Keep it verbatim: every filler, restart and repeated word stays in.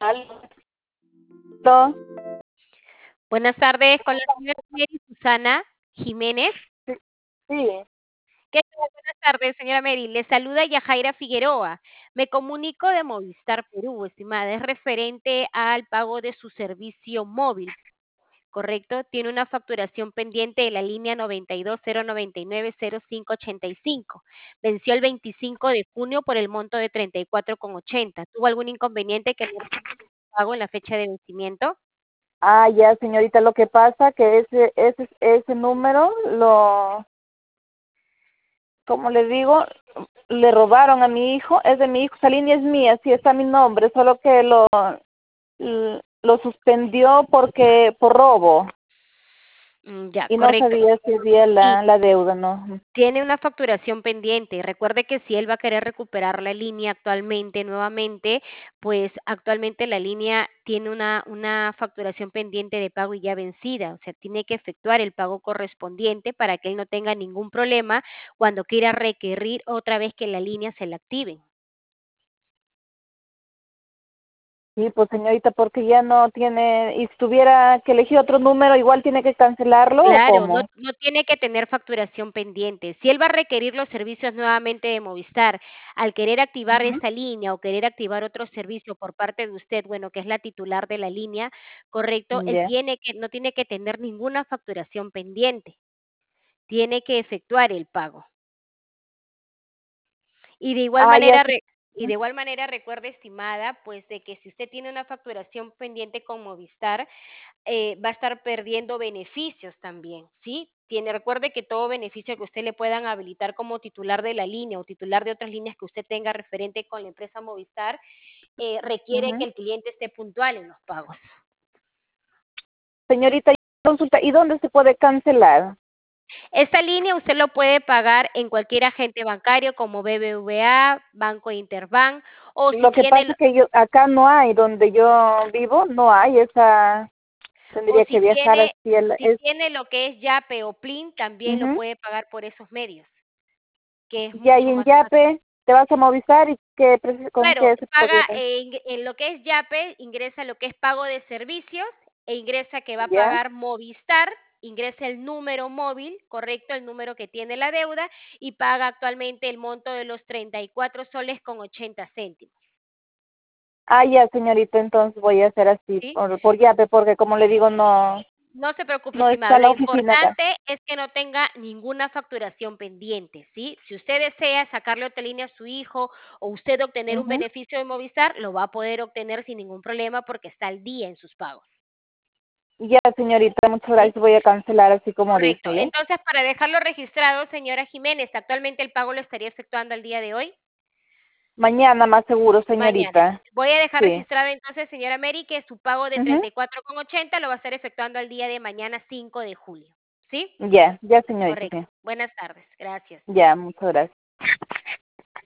Aló. Buenas tardes, con la señora Mary Susana Jiménez. Sí, sí. ¿Qué tal? Buenas tardes, señora Mary. Le saluda Yajaira Figueroa. Me comunico de Movistar Perú, estimada. Es referente al pago de su servicio móvil, ¿correcto? Tiene una facturación pendiente de la línea noventa y dos cero noventa y nueve cero cinco ochenta y cinco. Venció el veinticinco de junio por el monto de treinta y cuatro con ochenta. ¿Tuvo algún inconveniente que no recibió su pago en la fecha de vencimiento? Ah, ya, señorita, lo que pasa que ese ese ese número lo, como le digo, le robaron a mi hijo, es de mi hijo, esa línea es mía, sí está mi nombre, solo que lo l- lo suspendió porque por robo Mm, ya, y no correcto. sabía si había Sí, la la deuda, ¿no? tiene una facturación pendiente. Recuerde que si él va a querer recuperar la línea actualmente, nuevamente, pues actualmente la línea tiene una, una facturación pendiente de pago y ya vencida. O sea, tiene que efectuar el pago correspondiente para que él no tenga ningún problema cuando quiera requerir otra vez que la línea se la active. Sí, pues señorita, porque ya no tiene, y si tuviera que elegir otro número, igual tiene que cancelarlo o Claro, no cómo? no tiene que tener facturación pendiente. Si él va a requerir los servicios nuevamente de Movistar, al querer activar Ujú. esta línea o querer activar otro servicio por parte de usted, bueno, que es la titular de la línea, correcto, él Ya. tiene que no tiene que tener ninguna facturación pendiente, tiene que efectuar el pago. Y de igual Ah, ya. manera re y de igual manera recuerde, estimada, pues, de que si usted tiene una facturación pendiente con Movistar, eh, va a estar perdiendo beneficios también, ¿sí? Tiene, recuerde que todo beneficio que usted le puedan habilitar como titular de la línea o titular de otras líneas que usted tenga referente con la empresa Movistar, eh, requiere que Ujú. el cliente esté puntual en los pagos. Señorita, consulta, ¿y dónde se puede cancelar? Esta línea usted lo puede pagar en cualquier agente bancario como B B V A, Banco Interbank, o si Lo que tiene pasa es que yo acá no hay, donde yo vivo, no hay esa, o tendría si que viajar tiene así el, si es, tiene lo que es Yape o Plin, también lo ujú. puede pagar por esos medios, que es Ya, y mucho en más fácil. Yape te vas a Movistar y qué, preci- con Claro, qué se paga podría cancelar. en en lo que es Yape, ingresa lo que es pago de servicios e ingresa que va a Ya. pagar Movistar, ingresa el número móvil, correcto, el número que tiene la deuda y paga actualmente el monto de los treinta y cuatro soles con ochenta céntimos, Ah, ya, señorita, entonces voy a hacer así ¿sí? por, por Yape, porque como le digo, no, No se preocupe, no estimado, está lo la oficina acá. importante es que no tenga ninguna facturación pendiente, ¿sí? Si usted desea sacarle otra línea a su hijo o usted obtener un Ujú. beneficio de Movistar, lo va a poder obtener sin ningún problema porque está al día en sus pagos, Ya, señorita, muchas ¿sí? gracias, voy a cancelar así como Correcto. dice, ¿ya? Entonces, para dejarlo registrado, señora Jiménez, ¿actualmente el pago lo estaría efectuando el día de hoy? Mañana más seguro, Mañana. señorita. Voy a dejar Sí. registrado entonces, señora Mary, que su pago de Ujú. treinta y cuatro con ochenta lo va a estar efectuando el día de mañana cinco de julio, ¿sí? Ya, ya, señorita, Correcto. sí. Buenas tardes. Gracias. Ya, muchas gracias.